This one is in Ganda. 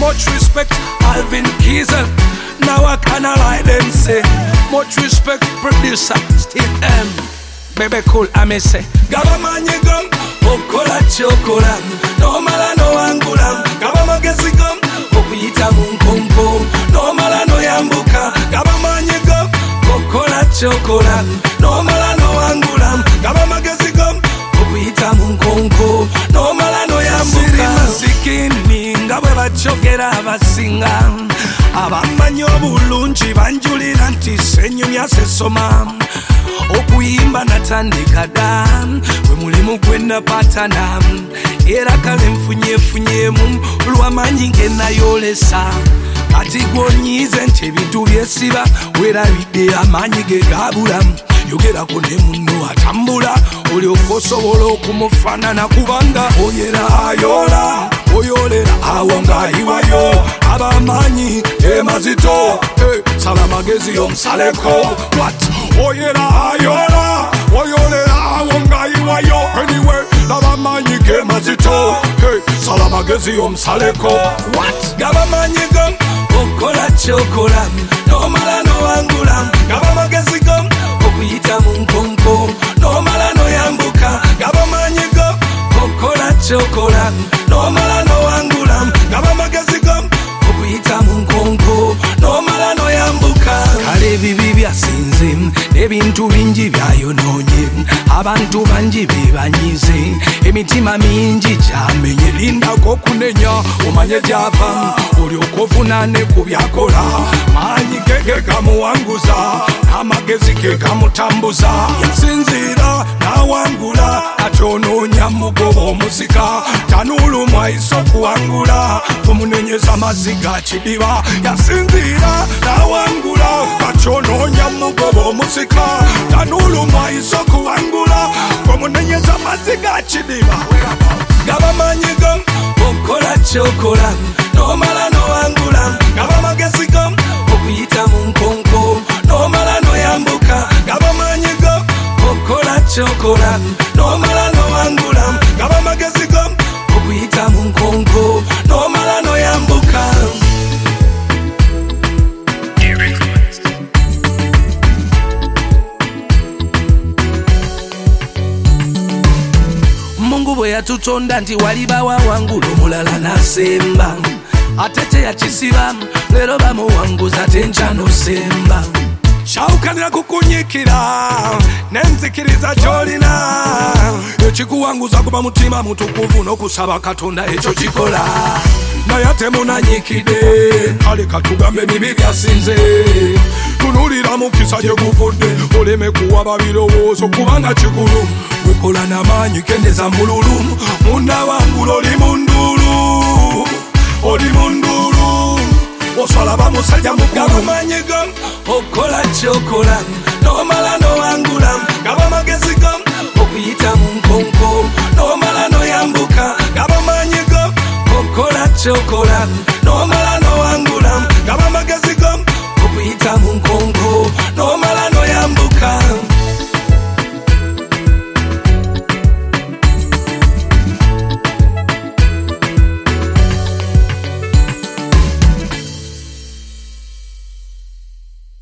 Much respect, Alvin Kiesel. Now I kinda like them say. Much respect, producer Steve M. Baby cool, I may say. Gabamanye gum, okola chokola. No mala no angula. Gabamagezi gum, okuyita munkompo. No mala no yambuka. Gabamanye gum, okola chokola. No mala no angula. Gabamagezi gum, okuyita munkompo. No mala no yambuka. Siri masikini, ngabwe bachokera abasinga. Abamanyi obulungi banjulira nti senyumya sesoma. Okuyimba natandika dda bwe mulimu gwe napatana era kale nfunyefunyemu lw'amaanyi ngenayolesa kati gwonyize nti ebintu byesiba weerabidde amaanyi ge gaabulamu yogerako ne munno atambula olyoka osobola okumufaanana kubanga oyera ayola oyolera awo ng'ayiwayo ab'amaanyi emazito sala magezi omusaleko what oyera ayola oyolera awo ng'ayiwayo anyway n'ab'amaanyi gemazito sala magezi omusaleko what g'ab'amaanyi go okola kyokola n'omala n'owangula g'ab'amagezi go okuyita mu nkonko n'omala n'oyambuka g'ab'amaanyi go okola kyokola n'omala n'owangula g'ab'amagezi go okuyita mu nkonko n'omala n'oyambuka kale ebibi byasinze n'ebintu bingi byayonoonye abantu bangi bebanyize emitima mingi gyamenye lindako okunenya omanye gyava olyoka ovunaane ku byakola maanyi ge gamuwanguza n'amagezi ge gamutambuza yasinziira n'awangula ate onoonya mugoba omusika tanuulumwa ayise okuwangula tumunenyeza amazzi ga kidiba yasinziira n'awangula ate onoonya mugoba omusika tanuulumwa ayise okuwangula tumunenyeza amazzi ga kidiba g'ab'amaanyi go okola kyokola n'omala n'owangula g'ab'amagezi go okuyita mu nkonko n'omala n'oyambuka g'ab'amaanyi go okola kyokola n'omala n'owangula g'ab'amagezi go okuyita mu nkonko n'omala n'oyambuka. Mungu bwe yatutonda nti waliba wawangula omulala n'asemba ate teyakisiba leero bamuwanguza tenkya n'osemba kyawukanira kukunyikira n'enzikiriza gy'olina ekikuwanguza kuba mutima mutukuvu n'okusaba katonda ekyo kikola naye ate munanyikidde kale katugambe ebibi byasinze tunulira mukisa gye guvudde oleme kuwaba birowoozo kubanga kikulu wekola n'amaanyi kendeza mululu munnawangula oli mundulu oli mundulu oswala bamusajja mugab'amaanyi go okola kyokola n'omala n'owangula g'ab'amagezi go okuyita mu nkonko n'omala n'oyambuka g'ab'amaanyi go okola kyokola